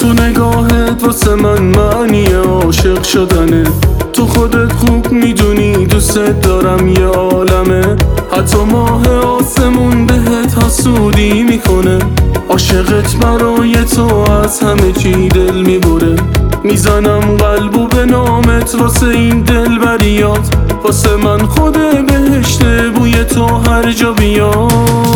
تو نگاهت واسه من معنی عاشق شدنه. تو خودت خوب میدونی دوست دارم یه عالمه. حتی ماه آسمون بهت حسودی میکنه. عاشقت برای تو از همه چی دل میبره. میزنم قلبو به نامت واسه این دل بریات. واسه من خود بهشته بوی تو هر جا بیام.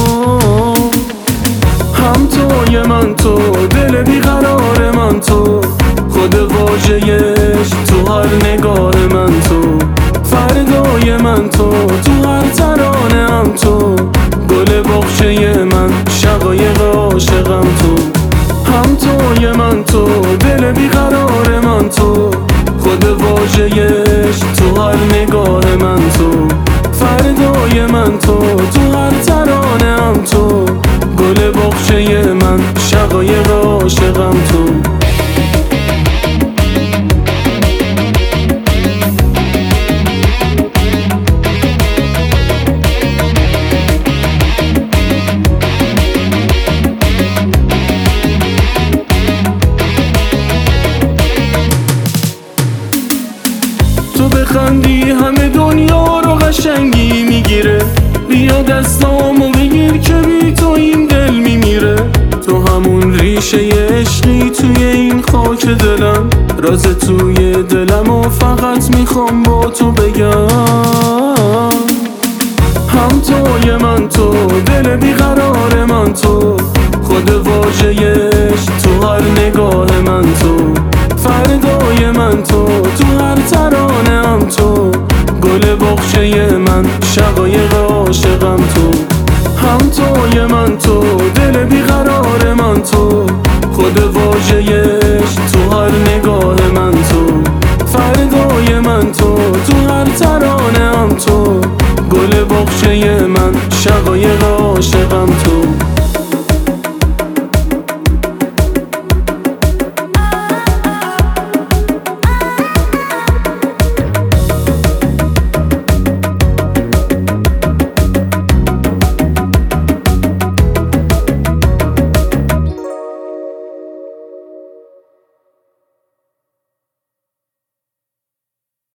هم توی من تو، دل بیقرار من تو، خود واژه‌اش تو هر نگاه من تو، فردای من تو، تو هر ترانه هم تو، گل بخشه من، شقایق عاشقم تو. هم توی من تو، دل بیقرار من تو، خود واژه‌اش تو هر نگاه من تو، فردای من تو، تو هر ترانه هم تو، گل بخشه من، شقایق عاشقم تو. تو بخندی همه دنیا رو قشنگی میگیره. بیا دستامو بگیر که بی تو این دل میمیره. تو همون ریشه عشقی توی این خاک دلم. راز توی دلم و فقط میخوام با تو بگم. هم توی من تو، دل بیقرار من تو، خود واژه‌اش تو هر نگاه من تو، فردای من تو، تو هر ترانه هم تو، گل بخشه من، شقایق عاشقم تو. هم توی من تو، دل بیقرار من تو، خود واژه‌اش تو هر نگاه من تو، فردای من تو، تو هر ترانه هم تو، گل بخشه من، شقایق عاشقم تو.